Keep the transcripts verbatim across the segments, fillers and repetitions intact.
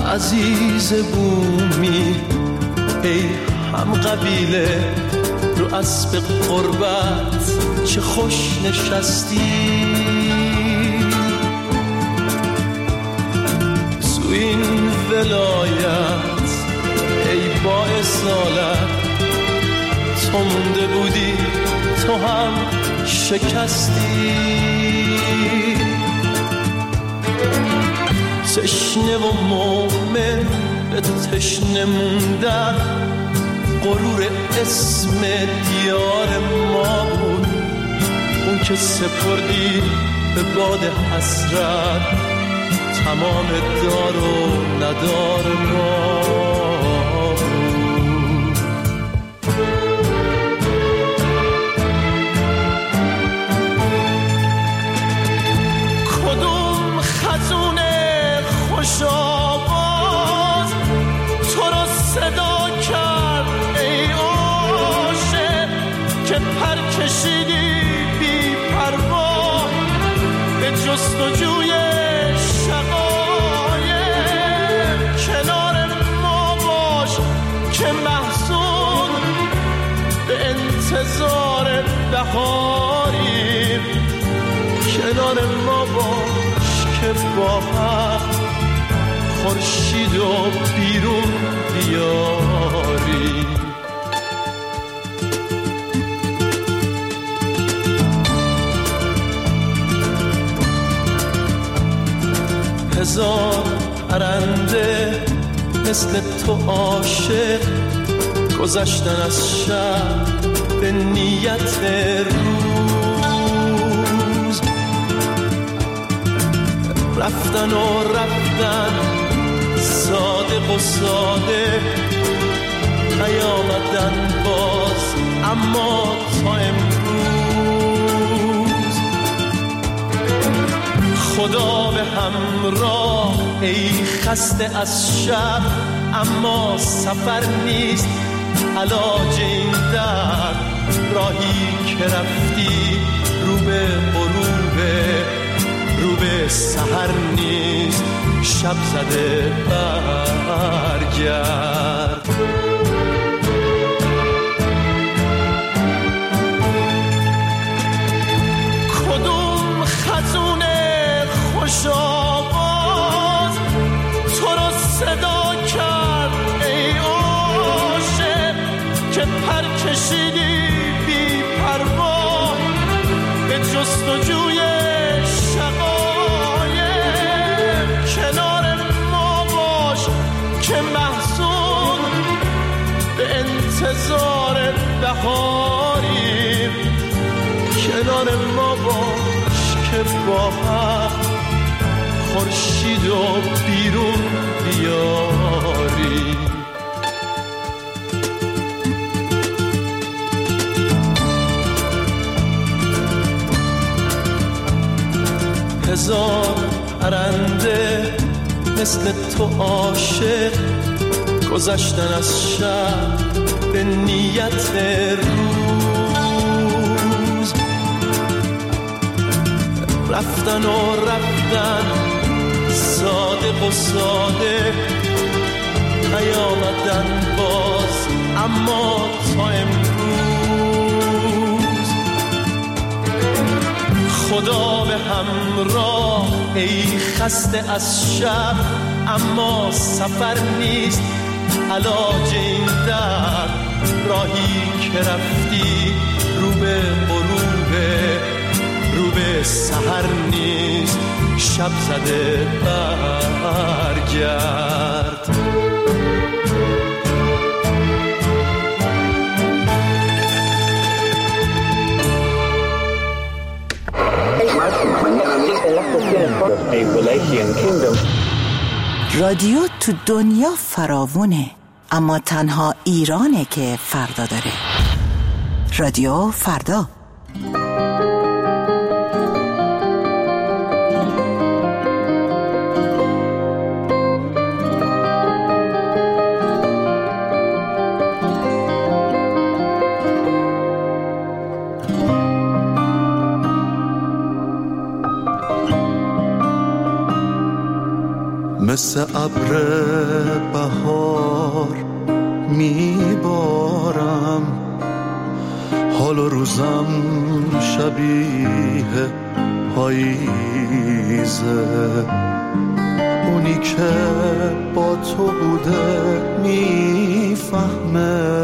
عزیز بومی ای هم قبیله رو اسب قربت چه خوش نشستی تو این ولایت ای با اصالت تو مونده بودی تو هم شکستی تشنه و مومن به تشنه موندن غرور اسم دیار ما بود اون که سپردی به باد حسرت تمام دار و ندار ما بود. کدوم خزون خوش آواز تو رو صدا کرد ای عاشق که پر کشیدی بی پروا به جستجوی شقایق کنار ما باش که محزون به انتظار بهاریم کنار ما باش که با هم خورشید و بیرون بیاری هزار پرنده مثل تو عاشق گذشتن از شب به نیت روز رفتن و رفتن صادق و ساده نیامدن باز اما تا امروز خدا به همراه ای خسته از شب اما سفر نیست علاج این درد راهی که رفتی رو به غروبه رو به سحر نیست شب زده برگرد کدوم خزون خوش آواز تو رو صدا کرد ای عاشق که پر کشیدی بی پروا به جستجوی کنار ما باش که محزون به انتظار بهاریم کنار ما باش که با هم خورشید و بیرون بیاریم هزار پرنده مثل تو عاشق گذشتن از شب به نیت روز رفتن و رفتن صادق و ساده نیامدن باز اما تا امروز خدا به همراه ای خسته از شب اما سفر نیست علاج این درد راهی که رفتی رو به غروبه رو به سحر نیست شب زده برگرد رادیو تو دنیا فراوونه اما تنها ایرانه که فردا داره. رادیو فردا. مثل ابر بهار میبارم، حال و روزم شبیه پاییزه. اونی که با تو بوده میفهمه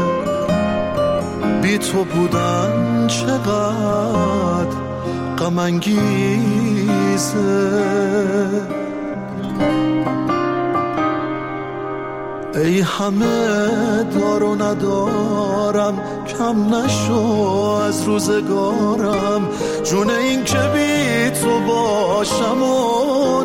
بی تو بودن چقدر غم انگیزه. ای همه دار و ندارم، کم نشو از روزگارم، جون این که بی تو باشم و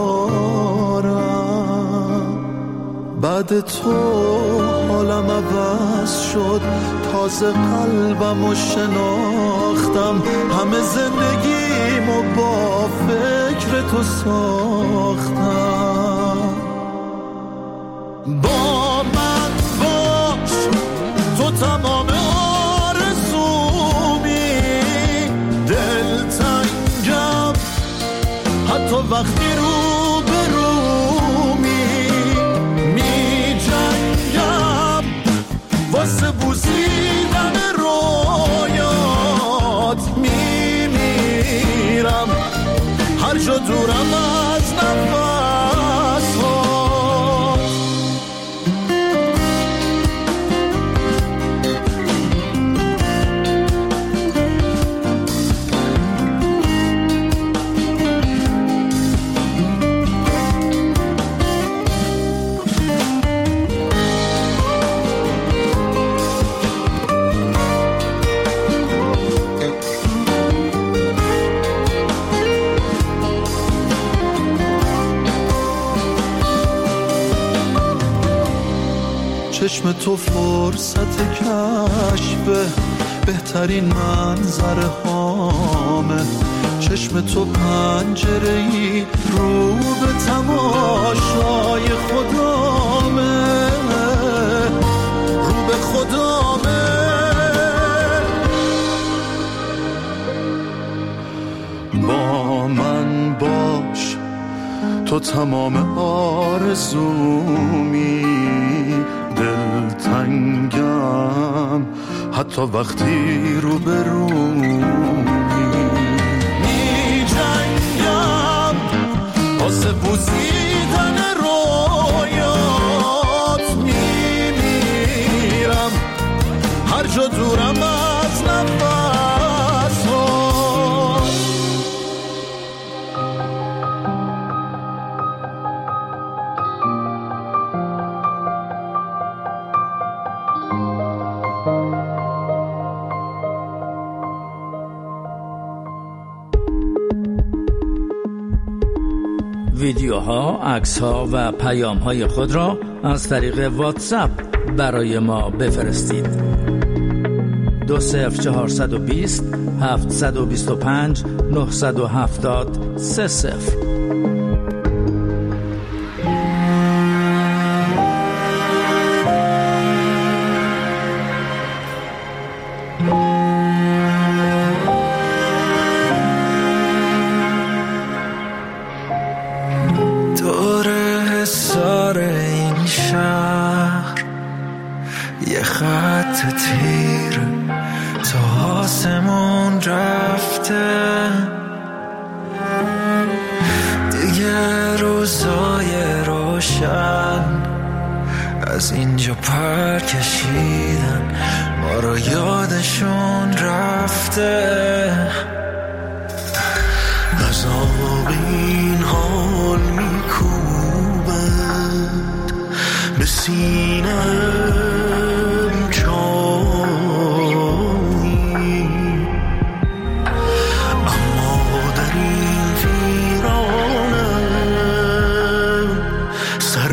ندارم. بعد تو حالم عوض شد، تازه قلبم و شناختم، همه زندگیمو با فکر تو ساختم. با من باش تو تمام آرزومی، دلتنگم حتی وقتی رو به رومی، می جنگم واسه بوسیدن رویات، می میرم هر جا دورم از نفس. چشم تو فرصت کشف بهترین منظره هامه، چشم تو پنجره‌ای رو به تماشای خدامه، رو به خدامه. با من باش تو تمام آرزومی، دلتنگم حتی وقتی رو به رومی، می جنگم واسه بوسیدن رویات، می میرم هر جا دورم از نفس. ویدیوها، عکس‌ها و پیام‌های خود را از طریق واتساپ برای ما بفرستید. دو صفر چهارصد و بیست هفتصد و بیست و پنج نهصد و هفتاد سه صفر. از اینجا پر کشیدن ما رو، یادشون رفته. عذاب این حال میکوبند به سینم چایی، اما در این ویرانم سر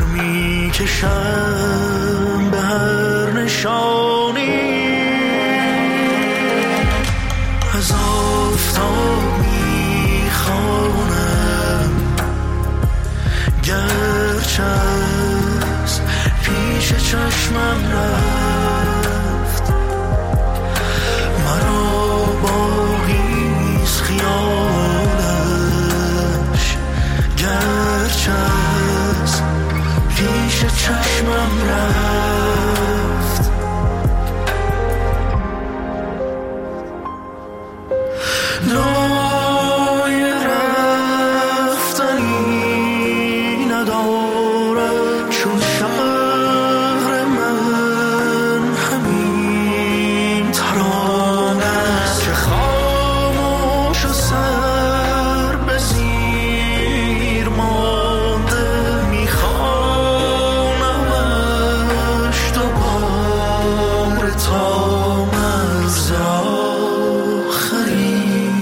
میکشم به هر نشانی. از آفتاب میخوانم گرچه از پیش چشمم رفت، مرا باقیست خیالش گرچه رفت. دعای رفتنی ندارد چون شهر من همین ترانه است که خاموش و سر به زیر مانده میخوانمش دوباره تا مرز آخرین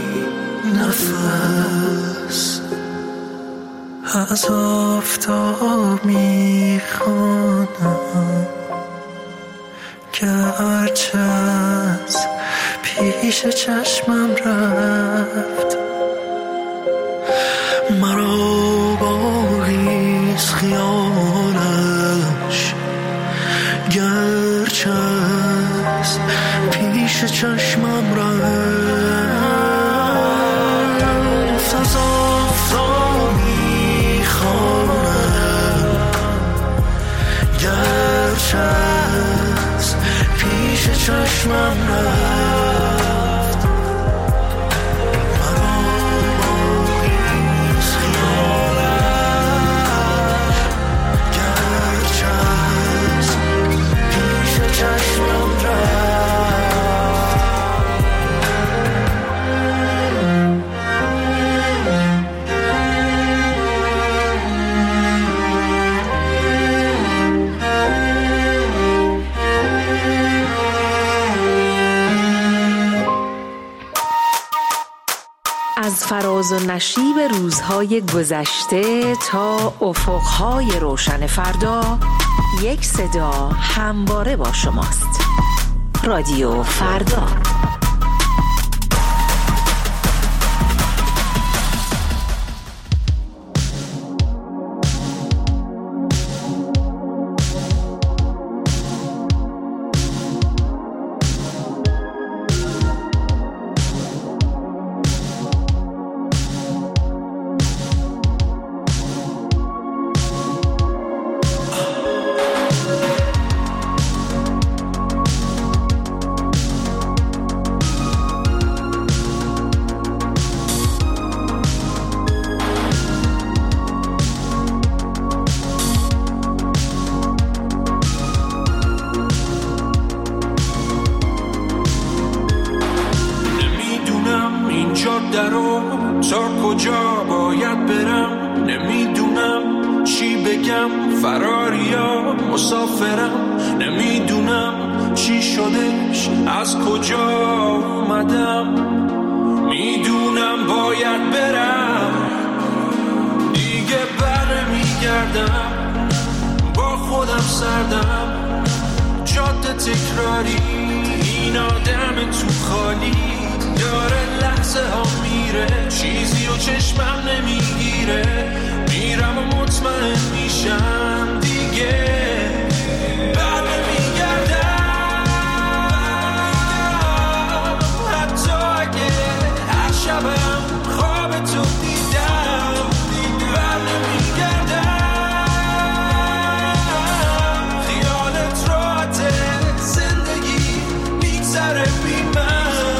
نفس. از آفتاب میخوانم گرچه از پیش چشمم رفت. مرا باقیست خیالش گرچه از پیش چشمم رفت. از آفتاب میخوانم گرچه از پیش چشمم رفت. مرا باقیست خیالش گرچه از پیش چشمم رفت. از فراز و نشیب روزهای گذشته تا افقهای روشن فردا، یک صدا همواره با شماست. رادیو فردا. تا کجا باید برم، نمیدونم چی بگم، فراریا مسافرم، نمیدونم چی شدش، از کجا اومدم، میدونم باید برم، دیگه بر میگردم، با خودم سردم، جاده تکراری، این آدم تو خالی داره لحظه ها میره، چیزی و چشمم نمیگیره، میرم و مطمئن میشم دیگه بر نمیگردم، حتی اگه هر شبم خواب تو دیدم بر نمیگردم، خیالت راحته، زندگی میگذره بی من،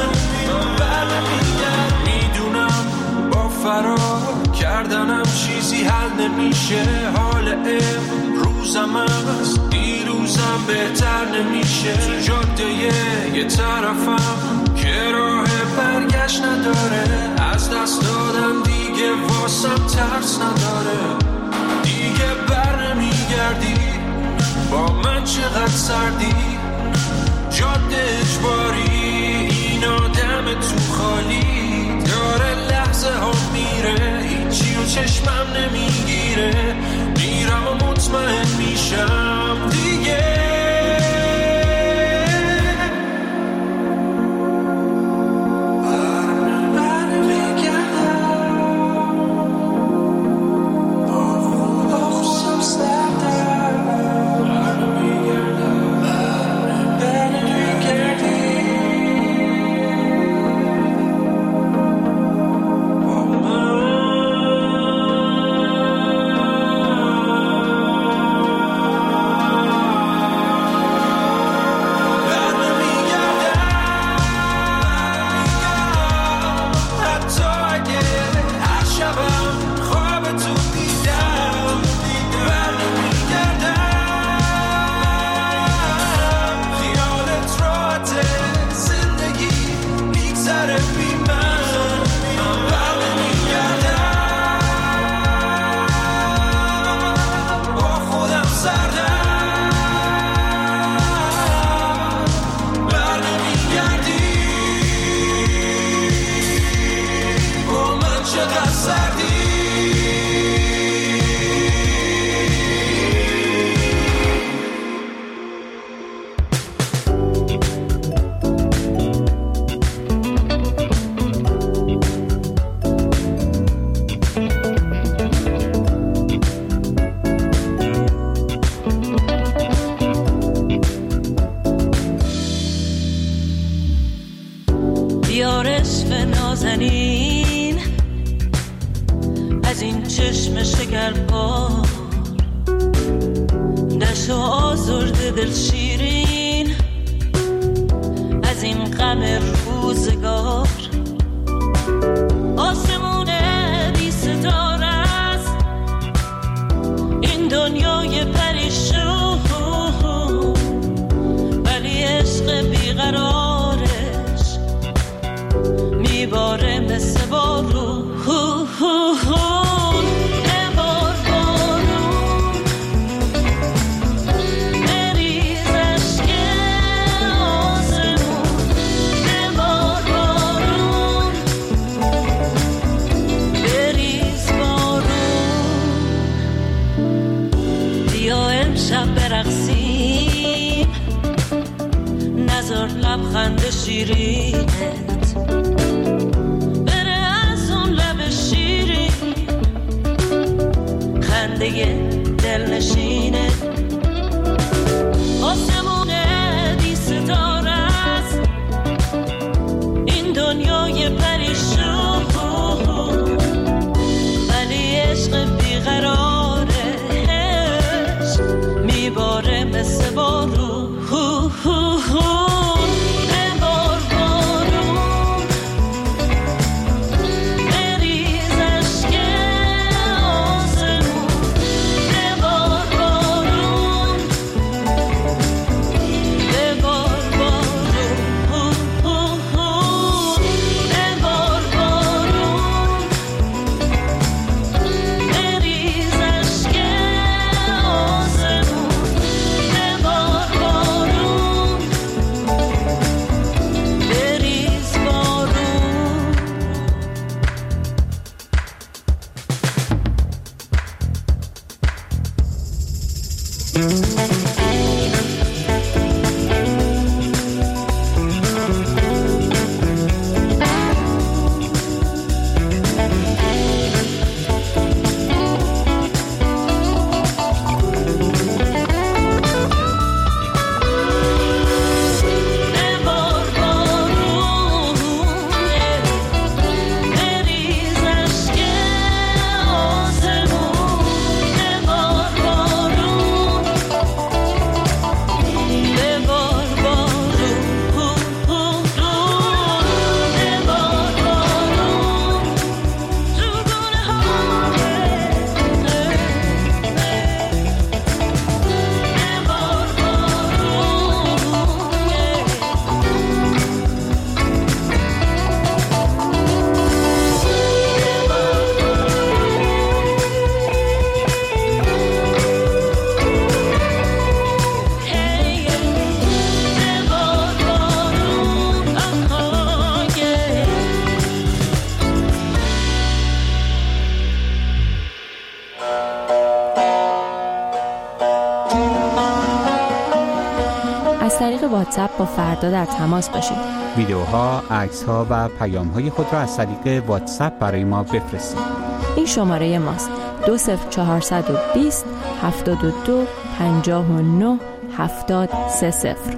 فرار کردنم چیزی حل نمیشه، حال امروزم است دیروزم بهتر نمیشه، تو جاده یه طرفم که راه برگشت نداره، از دست دادم دیگه واسم ترس نداره، دیگه بر نمیگردی، با من چقدر سردی، جاده اجباری، این آدم تو خالی داره لحظه ها میره، هیچی و چشمم نمیگیره، میرم و مطمئن میشم دیگه مرد دل شیرین از این غم روزگار. آسمون بی ستاره است این دنیای پریشون، ولی عشق بیقرارش میباره مثل بارون. برقصیم نظر لبخند شیرینت بره از اون لب شیرین، خنده دل نشینه. آسمون بی ستاره است این دنیای پریشون، ولی عشق بیقرارش میباره مثل بارون. واتساپ با فردا در تماس باشید. ویدیوها، عکس‌ها و پیام‌های خود را از طریق واتساپ برای ما بفرستید. این شماره ماست: دو صفر چهارصد و بیست هفتاد و دو پنجاه و نه هفتاد سه صفر.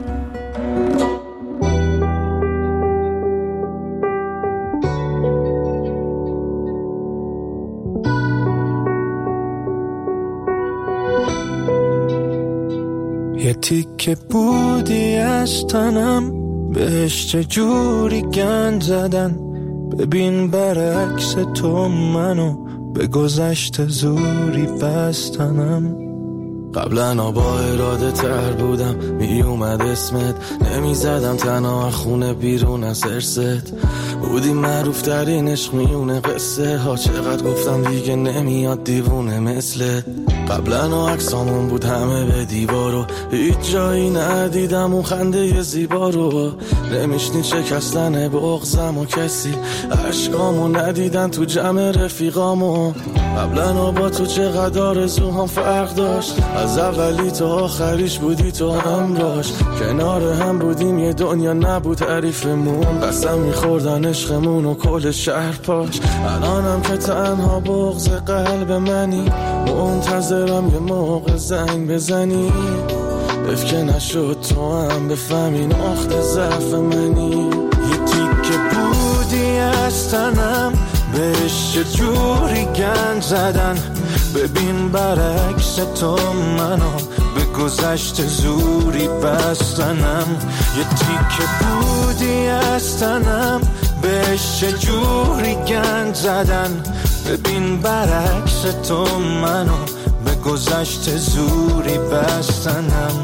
یه تیکه بودی از تنم بهش چجوری گند زدن، ببین برعکس تو منو به گذشته زوری بستنم. قبلا با اراده تر بودم، می اومد اسمت نمی زدم تنها خونه بیرون از ارست. بودی معروف ترین عشق میونه قصه ها، چقدر گفتم دیگه نمیاد دیوونه مثلت. قبلا عکسامون بود همه به دیوارو، هیچ جایی ندیدم اون خنده زیبا رو. نمیشنید شکستن بغضم و کسی عشقامو ندیدن تو جمع رفیقامو. قبلا با تو چقدر آرزوهام فرق داشت، از اولی تا آخریش بودی تو همراش. کنار هم بودیم یه دنیا نبود تعریفمون، قسم میخوردن عشقمون و کل شهر پاش. الانم که تنها بغض قلب منی، منتظرم یه موقع زنگ بزنی. حیف که نشد تو هم بفهمی نقطه ضعف منی. یه تیکه بودی از تنم بهش چجوری گند زدن، ببین برعکس تو منو به گذشته زوری بستنم، یه تیکه بودی از تنم، بهش چجوری گند زدن. ببین برعکس تو منو به گذشته زوری بستنم.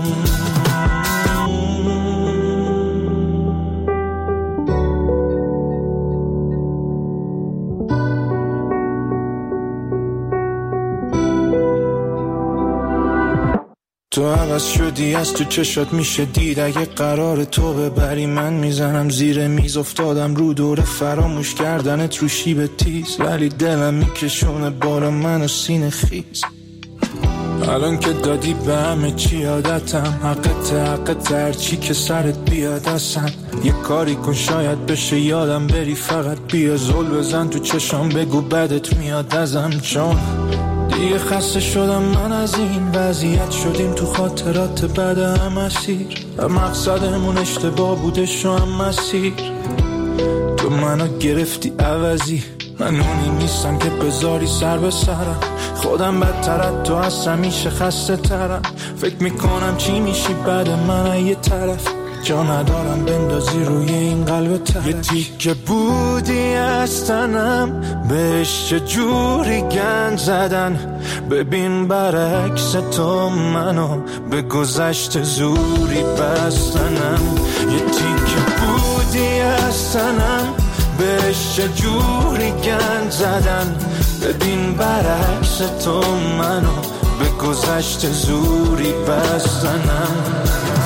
تو عوض شدی، از تو چشات میشه دید. اگه قرار تو ببری من میزنم زیر میز. افتادم رو دور فراموش کردنت رو شیب تیز، ولی دلم میکشونه بالا منو سینه خیز. الان که دادی به همه چی عادتم، حقت حقت هرچی که سرت بیاد اصلا. یه کاری کن شاید بشه یادم بری، فقط بیا زل بزن تو چشام بگو بدت میاد ازم. چون دیگه خسته شدم من از این وضعیت، شدیم تو خاطرات بعد هم اسیر. مقصدمون اشتباه بوده شو هم مسیر. تو منو گرفتی عوضی، من اونی نیستم که بذاری سر به سرم. خودم بدترت تو از همیشه خسته ترم. فکر میکنم چی میشی بعد من یه طرف، جا ندارم بندازی روی این قلب ترش. یه تیکه بودی از تنم، بهش چجوری گند زدن. ببین برعکس تو منو به گذشته زوری بستنم. یه تیکه بودی از تنم، بهش چجوری گند زدن. ببین برعکس تو منو به گذشته زوری بستنم.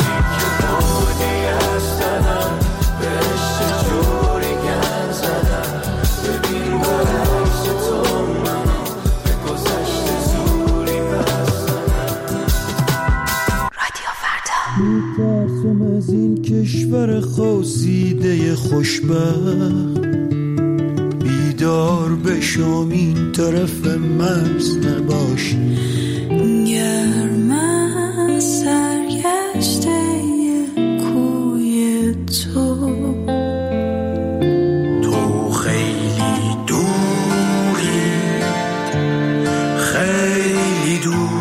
میترسم از این کشور خواسیده خوشبخت، بیدار بشم این طرف مرز نباش. گرم از سرگشته کوی تو، تو خیلی دوری، خیلی دوری.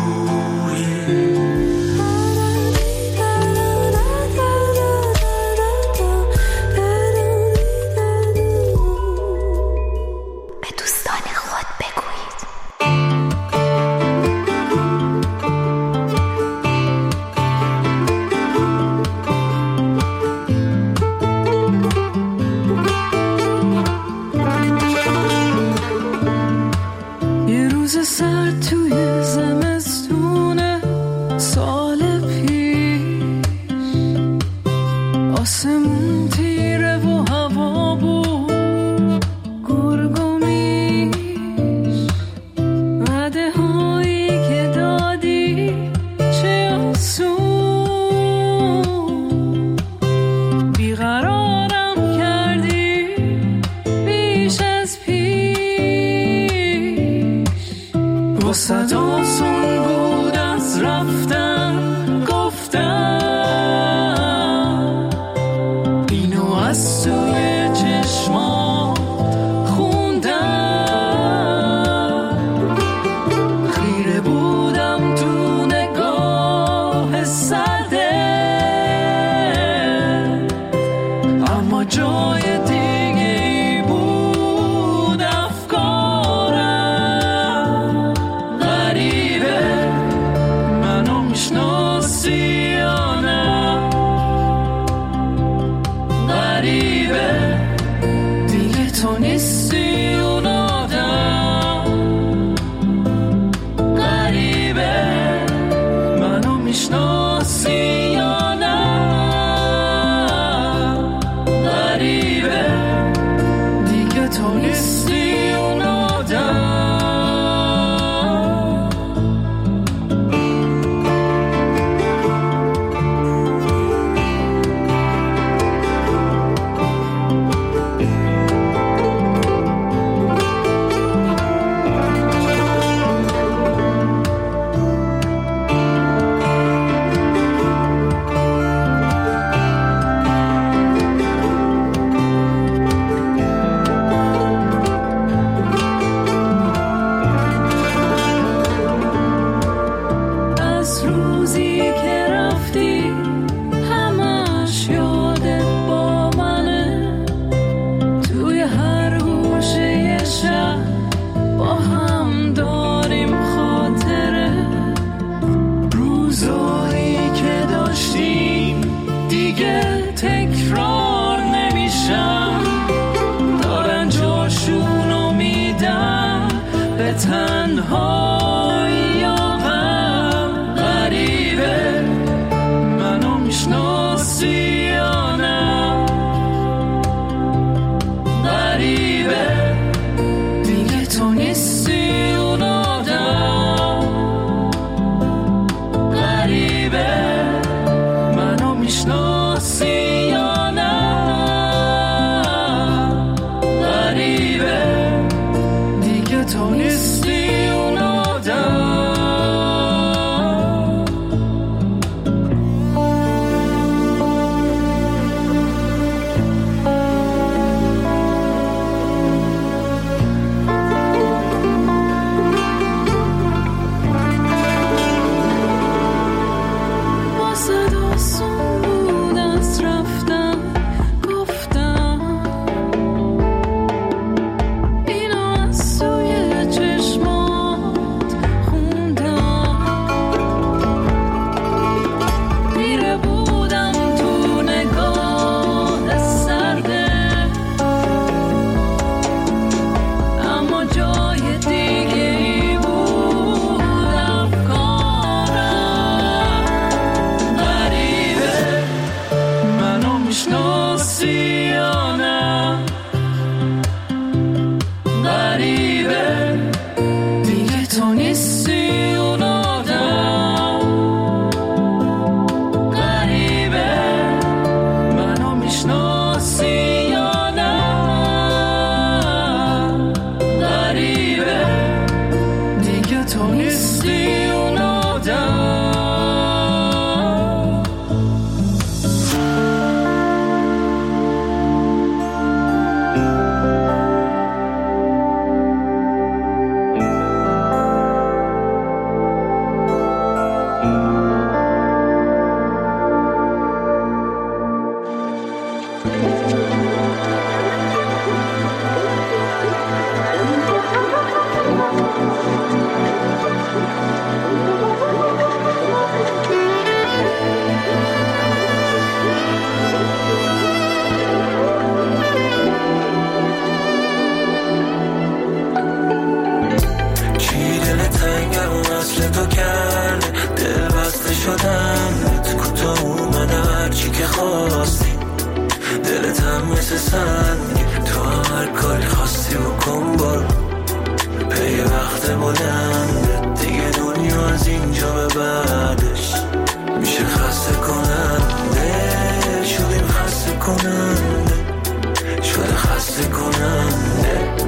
شدم کوتاه اومد هرچی که خواستی دلت هم مثل سنگ تو هر کاری خواستی بکن برو پی وقت بلند دیگه دنیا از اینجا به بعدش میشه خسته کننده شدیم خسته کننده شده خسته کننده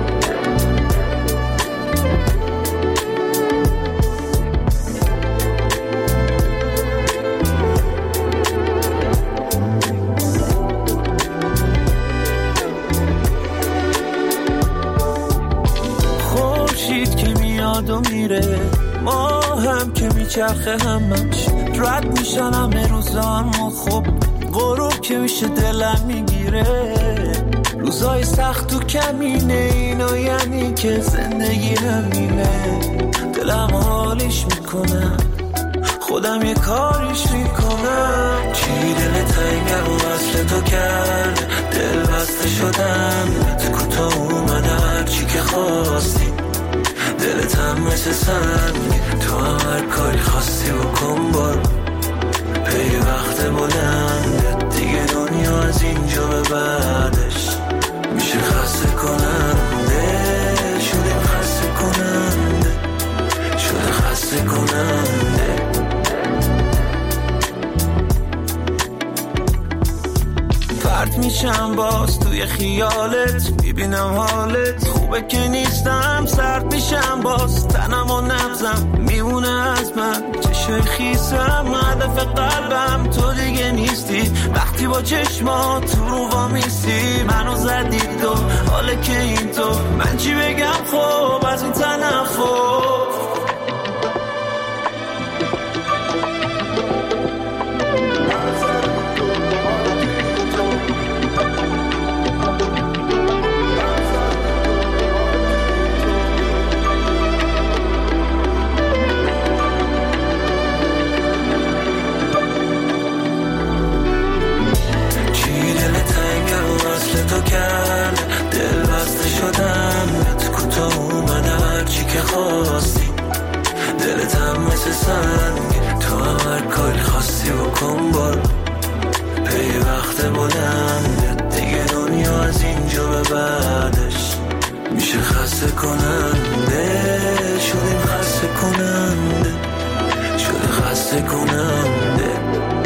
و میره ما هم که میچرخه همش رد میشن همه روزامو خب غروب که میشه دلم میگیره روزای سخت تو کمینه اینو یعنی که زندگی همینه دلم حالیش میکنم خودم یه کاریش میکنم چی دل تنگم و وصل تو کرد دل بسته شدم تو کوتاه اومده هرچی که خواستی دلت هم مثل سنگ تو هر کاری خواستی بکن برو پی وقت بلند دیگه دنیا از اینجا به بعدش میشه خسته کننده شدیم خسته کننده شده خسته کننده پرت میشم باز توی خیالت میبینم حالت خوبه که نیستم سرد میشم باز تنم و نبزم میمونه از من چشای خیسم هدف قلبم تو دیگه نیستی وقتی با چشمات تو رو وامیستی منو زدی تو حاله که این تو من چی بگم خب از این تنفر تو کرد دل بسته شدم تو کوتاه اومده هرچی که خواستی دلت هم مثل سنگ تو هر کاری خواستی بکن برو پی وقت بلند دیگه دنیا از اینجا به بعدش میشه خسته کننده شدیم خسته کننده شده خسته کننده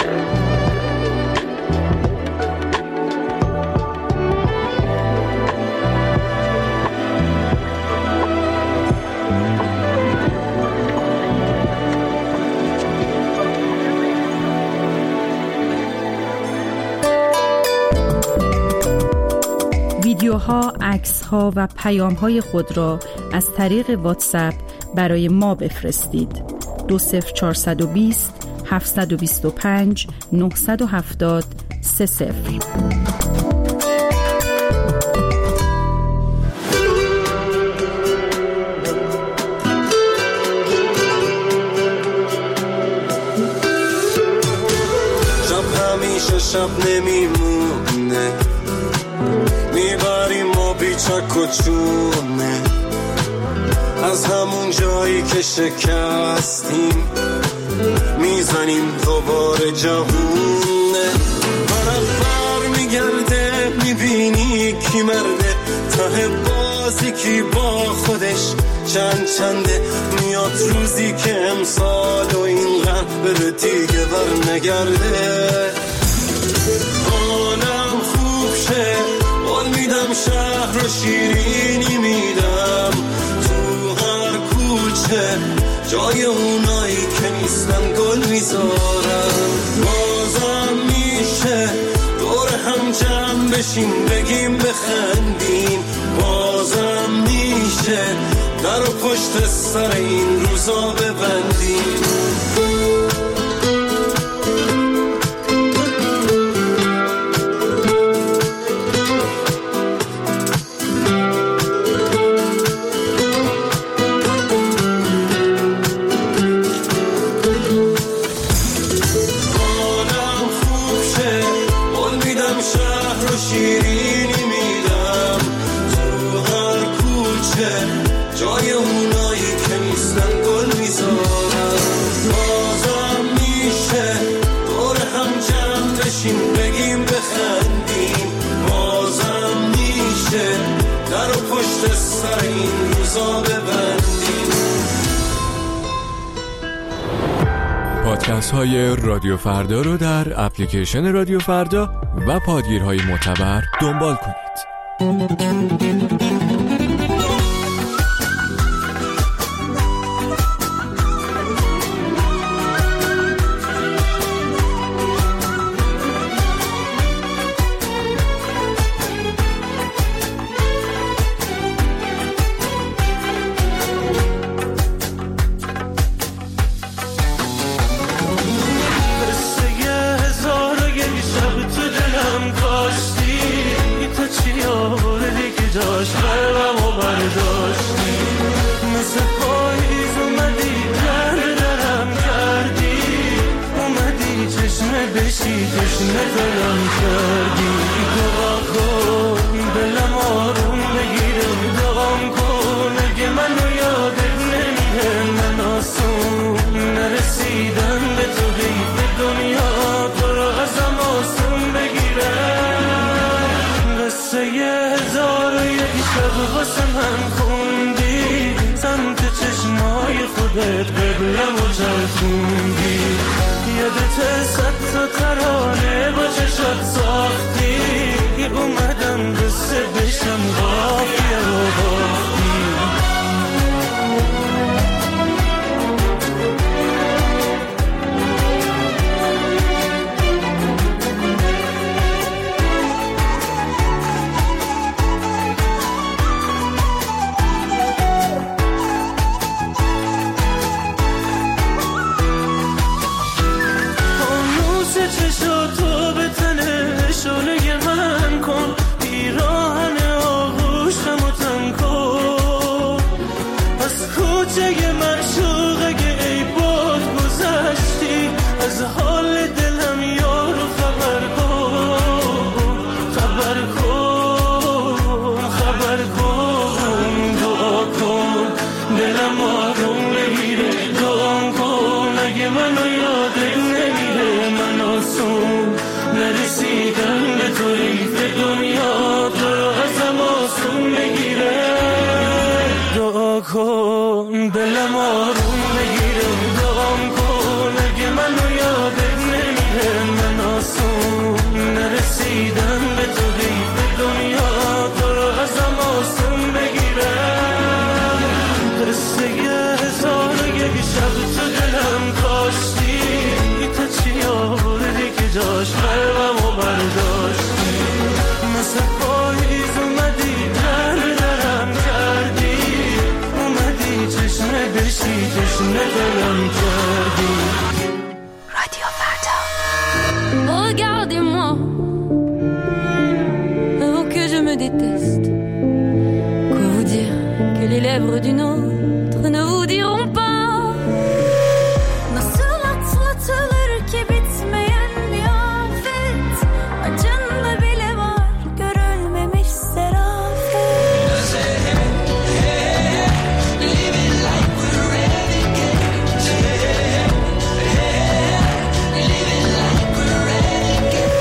ویدیوها، عکس‌ها و پیام‌های خود را از طریق واتساپ برای ما بفرستید. دو صفر چهارصد و بیست هفتصد و بیست و پنج نهصد و هفتاد سه صفر. شب همیشه شب نمیمونه میبریم ما بیچک و چونه از همون جایی که شکستیم میزنیم دوباره جوونه برق بر میگرده میبینی کی مرده ته بازی کی با خودش چند چنده میاد روزی که امسال و این غم بره دیگه بر نگرده حالم خوب شه قول میدم شهر رو شیرینی میدم تو هر کوچه جای اونایی که نیستن گل میذارم بازم میشه دور هم جمع بشیم بگیم بخندیم بازم میشه در و پشت سر این روزا ببندیم جای اونایی که نیستن گل میذارم بشیم بگیم بخندیم بازم میشه در و پشت سر این روزا ببندیم. پادکست های رادیو فردا رو در اپلیکیشن رادیو فردا و پادگیرهای معتبر دنبال کنید. قبلم و جلفوندی یادت صد تا ترانه با چشات ساختی اومدم قصه بشم قافیه و باختی. Regardez-moi, oh que je me déteste. Quoi vous dire que les lèvres d'une autre ne vous diront pas. Nasıl atlatılır ki bitmeyen bir afet, acında bile var görülmemiş serafet. Living like we're renegades. Living like we're renegades.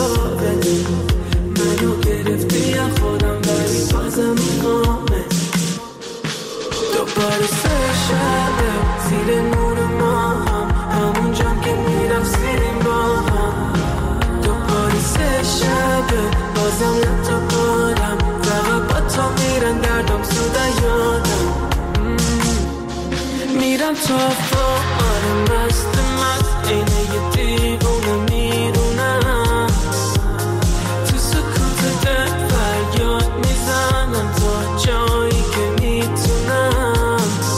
ثابتی منو گرفتی از خودم ولی بازم میخوامه دوباره سه شبه زیر نور ما هم همون جام که میرفتیم با هم دوباره سه شبه بازم لطا بادم فقط با تو میرن دردم سودا یادم میرم تا فارم مست مست اینه یه دیوونه میرونم تو سکوت دل فریاد میزنم تا جایی که میتونم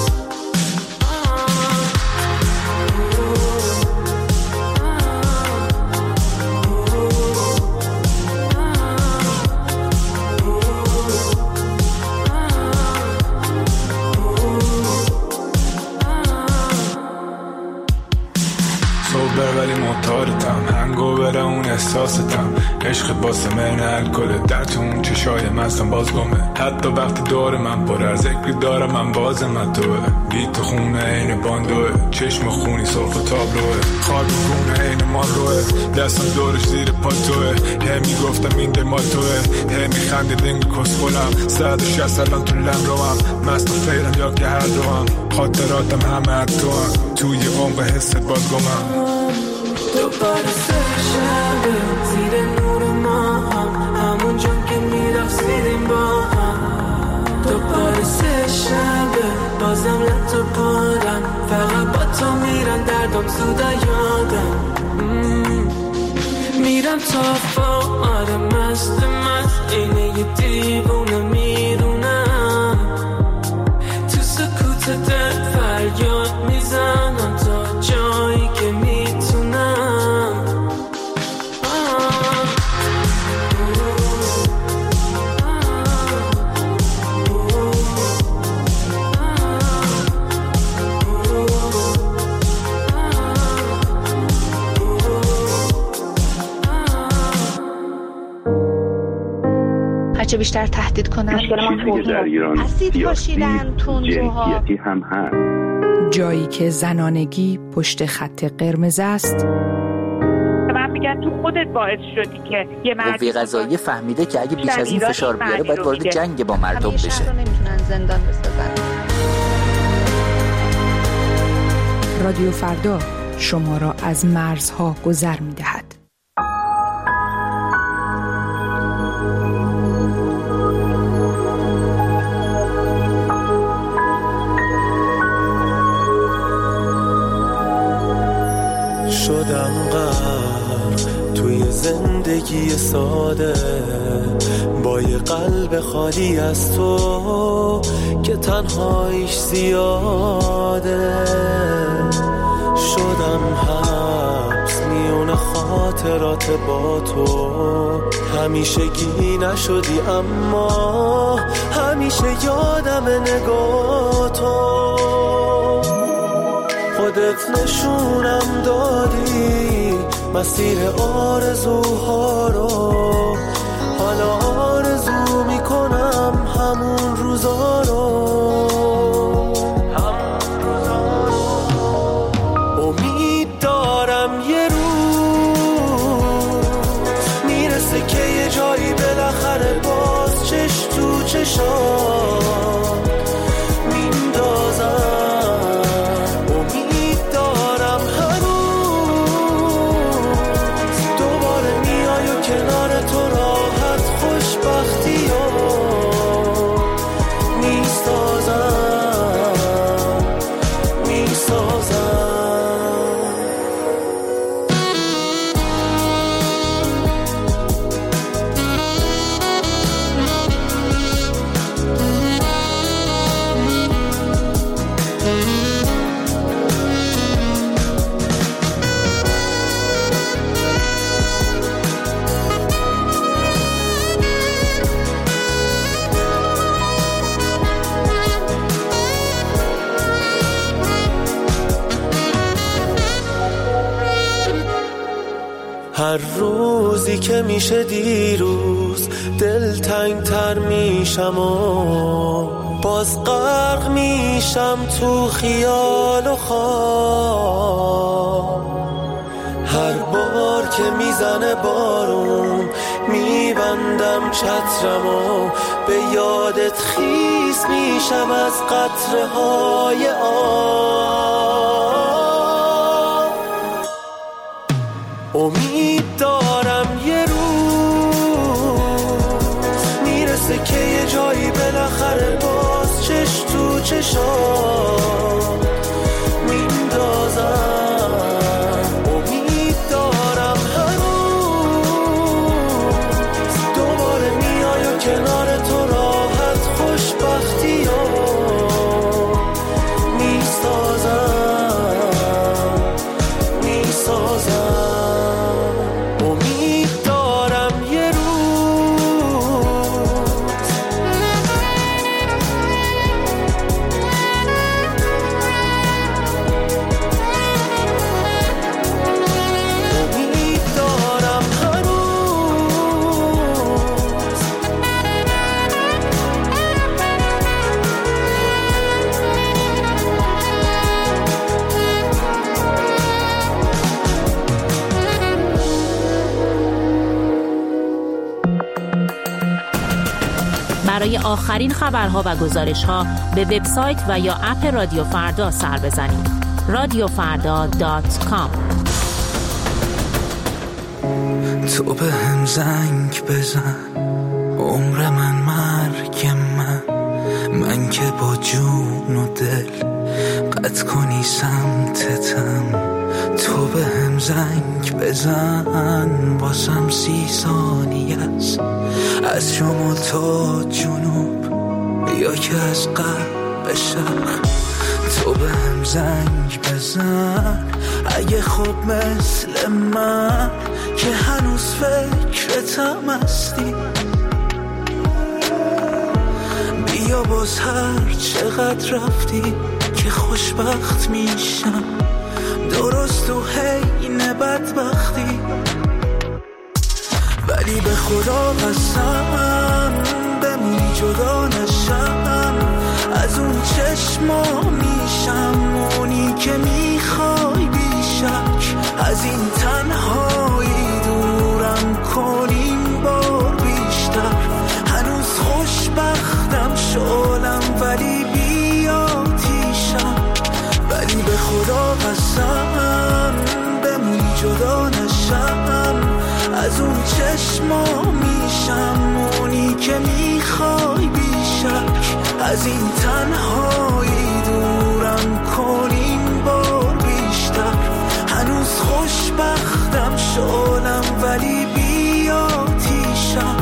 ولی معتادتم هنگو بره اون احساستم عشق باسه من الکل در تو اون چشای مستم باز گمه حتی وقتی دور من پر از ذکری دارم من باز من توه بی تو خونه این باندوه چشم خونی سرخ و تابلوه خاک خونه این ما روه دستم دورش زیر پاتوه هی میگفتم این دل ما توه هی میخنده دنگ کس خونم صد و شست الان تو لم روم مست و فیرم یا که هر دوم خاطراتم همه تو هم توی عمق حست باز گمم دوباره سه شبه زیر نور ما هم همون جام که میرفتیم با هم دوباره سه شبه بازم لطا پادم فقط با تو میرن دردم زودا یادم میرم تا فارم مست مست اینه یه دیوونه میرونم تو سکوت دل فریاد میزنم تا جایی که میتونم هرچه بیشتر تهدید کنن مشکل ما توهین اسید پاشیدن تندروها هم هست جایی که زنانگی پشت خط قرمز است من میگن تو خودت باعث شدی که یه مرد قوه قضاییه فهمیده که اگه بیش از این فشار بیاره باید وارد جنگ با مردم بشه همیشه رو نمیتونن زندان بسازن. رادیو فردا شما را از مرزها گذر میدهد. شدم غرق توی زندگی ساده با یه قلب خالی از تو که تنهاییش زیاده شدم حبس میون خاطرات با تو همیشگی نشدی اما همیشه یادم نگاه تو خودت نشونم دادی مسیر آرزوها رو حالا آرزو میکنم همون روزا رو همون روزا رو امید دارم یه روز میرسه که یه جایی بالاخره باز چش تو چشام میندازم هر روزی که میشه دیروز دل تنگ تر میشم و باز غرق میشم تو خیال و خواب هر بار که میزنه بارون، میبندم چترمو به یادت خیس میشم از قطره های آب. امید دارم یه روز میرسه که یه جایی بالاخره باز چش تو چشام میندازم. کنار تو راحت خوشبختی ها میسازم میسازم. امید دارم یه روز. امید دارم هر برای آخرین خبرها و گزارش‌ها به وبسایت و یا اپ رادیو فردا سر بزنید. رادیو فردا دات کام. تو به هم زنگ بزن، عمر من مرگ من، من که با جون و دل قطع کنی سمتتم. تو به هم زنگ بزن، باسم سی ثانیه است، از شمال تا جنوب یا که از غرب به شرق. تو به هم زنگ بزن اگه خوب مثل من که هنوز فکرتم هستی. بیا باز هر چقدر رفتی که خوشبخت میشم، درست تو حین بدبختی. ولی به خدا قسم بمونی جدا نشم، از اون چشما میشم اونی که میخوای بیشک. از این تنهایی دورم کنیم بار بیشتر، هنوز خوشبختم شعلم ولی بیاتیشم. ولی به خدا قسم بمونی جدا نشم، از اون چشما میشم اونی که میخوای بیشک. از این تنهایی دورم کنیم بار بیشتر، هنوز خوشبختم شعلم ولی بیاتیشم.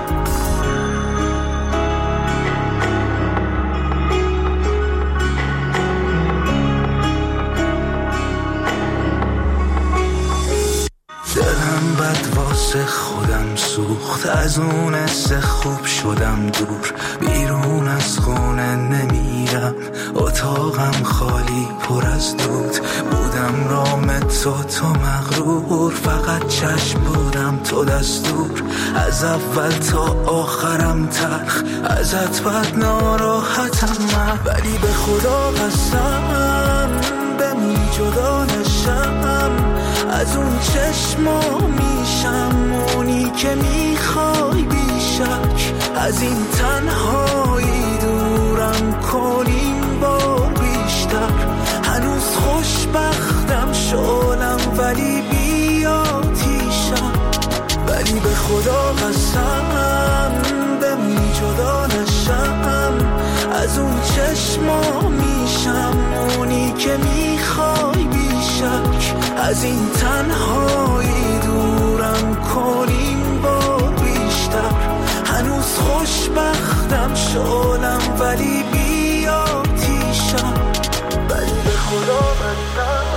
دلم بد واسه خودم سوخت، از اون حس خوب شدم دور، بیرون از خونه نمیرم، اتاقم خالی پر از دود. بودم رام تو تو مغرور، فقط چشم بودم تو دستور. از اول تا آخرم تلخ، ازت بد ناراحتم من. ولی به خدا قسم بمونی جدا نشم، از اون چشما میشم اونی که میخوای بیشک. از این تنهایی دورم کنیم بار بیشتر، هنوز خوشبختم شعلم ولی بیاتیشم. ولی به خدا قسم بمونی جدا نشم، از اون چشما میشم اونی که میخوای بیشک. از این تنهایی دورم کنیم بار بیشتر، هنوز خوشبختم شعلم ولی بیاتیشم. ولی به خدا قسم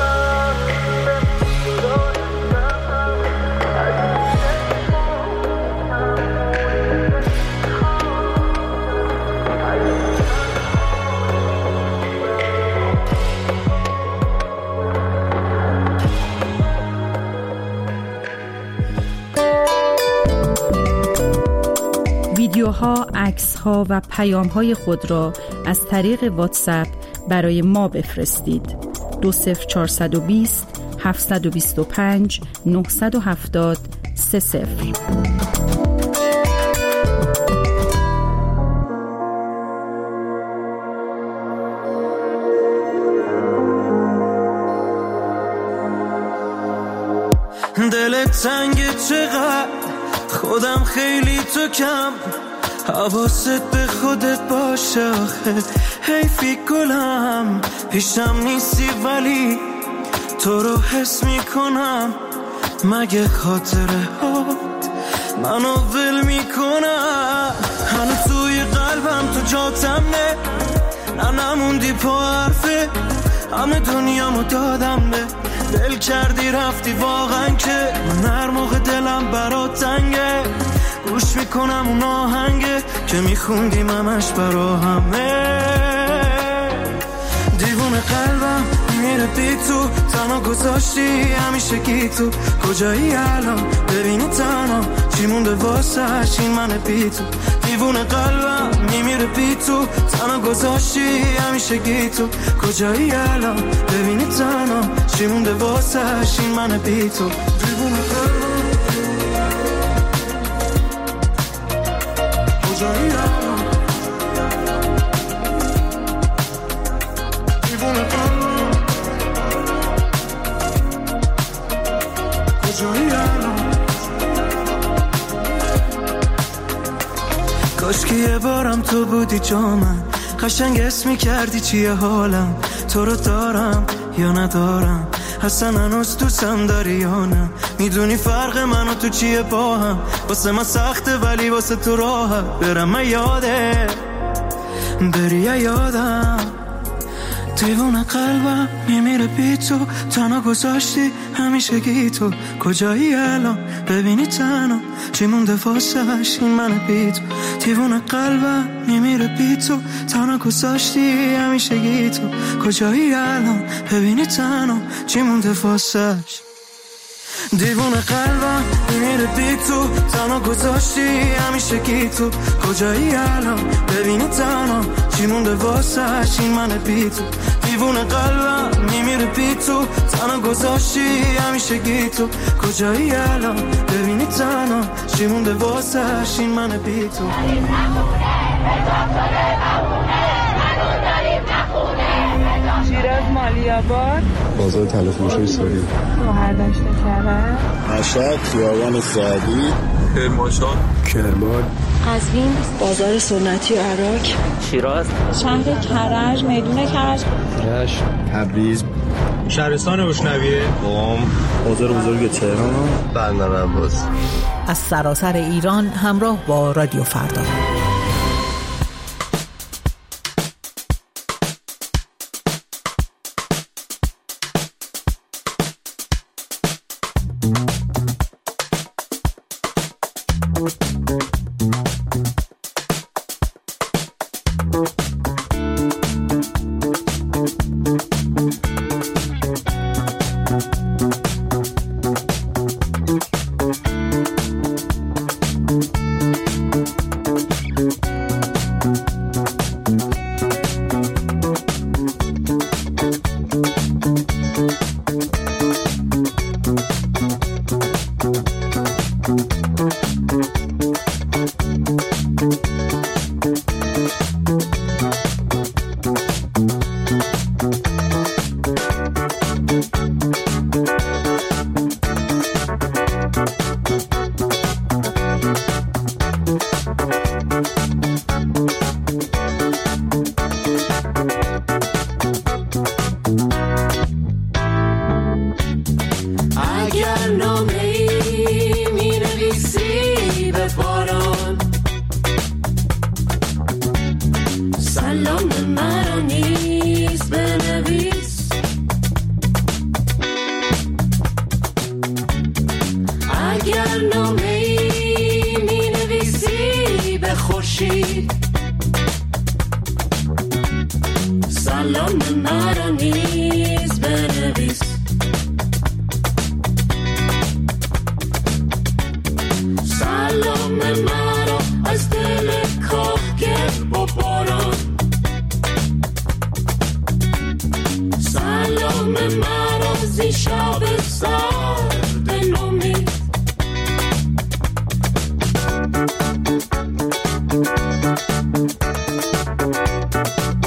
ویدیوها، عکس‌ها و پیام‌های خود را از طریق واتساپ برای ما بفرستید. دو صفر چهارصد و بیست هفت دو پنج نه هفت صفر سه صفر. دلت تنگه چقدر، خودم خیلی تو کم، حواست به خودت باشه آخه حیفی گلم، پیشم نیستی ولی تو رو حس میکنم، مگه خاطره هات منو ول میکنم، هنو توی قلبم تو جاتم نه، نه نموندی پا حرفه، همه دنیامو دادم به دل کردی رفتی واقعا که من هر موقع دلم برات تنگه گوش میکنم اون آهنگه که میخوندیم همش برا همه، دیوونه قلبم میره بی تو، تنها گذاشتی همیشه گی تو، کجایی الان ببینی تنها چی مونده واسه این من بی تو، دیوونه قلبم میمیره بی تو، تنها گذاشتی همیشه گی تو، کجایی الان ببینی تنها چی مونده واسه این من بی تو، دیوونه قلبم کجایی الان، دیوونه قلبم کجایی الان، کاش که یه بارم تو بودی جا من، قشنگ اسم می‌کردی چیه حالم، تو رو دارم یا ندارم، اصلا هنوز دوستم داری یا نه، میدونی فرق من و تو چیه با هم، واسه من سخته ولی واسه تو راحت، برم من یاده بری یادم، دیوونه قلبم میمیره بی تو، تنها گذاشتی همیشه گی تو، کجایی الان ببینی تنها چی مونده واسه این من بی تو، دیوونه قلبم میمیره بی تو، تنها گذاشتی همیشه گی تو، کجایی الان ببینی تنها چی مونده واسه، دیوونه قلبم میمیره بی تو، تنها گذاشتی همیشه گی تو، کجایی الان ببینی تنها چی مونده واسه این من بی تو، دیوونه قلبم میمیره بی تو، تنها گذاشتی همیشه گی تو، کجایی الان ببینی تنها چی مونده واسه این من بی تو، شیراز مالیاباد، بازار تلفروشی سوری، شهردشت کرج، مشهد خیابان سعدی، کرمانشاه، کرمان، قزوین، بازار سنتی عراق، شیراز، شهر کرج، میدون کرج، رشت، تبریز، شهرستان روشنویه، قم، بازار بزرگ تهران، بندر عباس. از سراسر ایران همراه با رادیو فردا. شب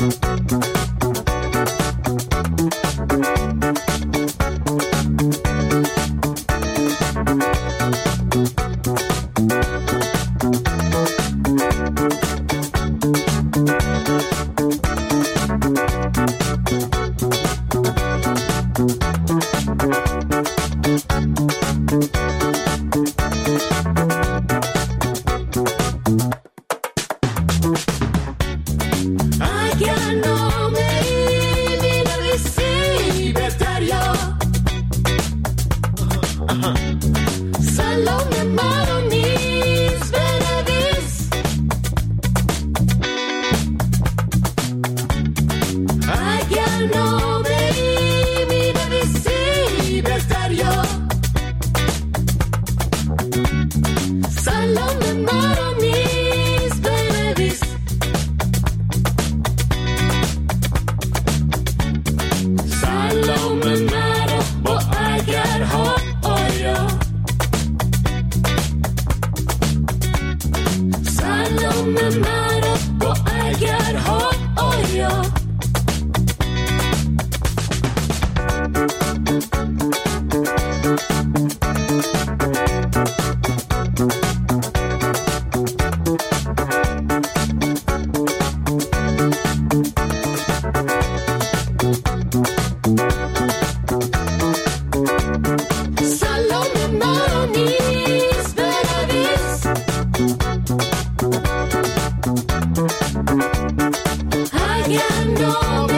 I got no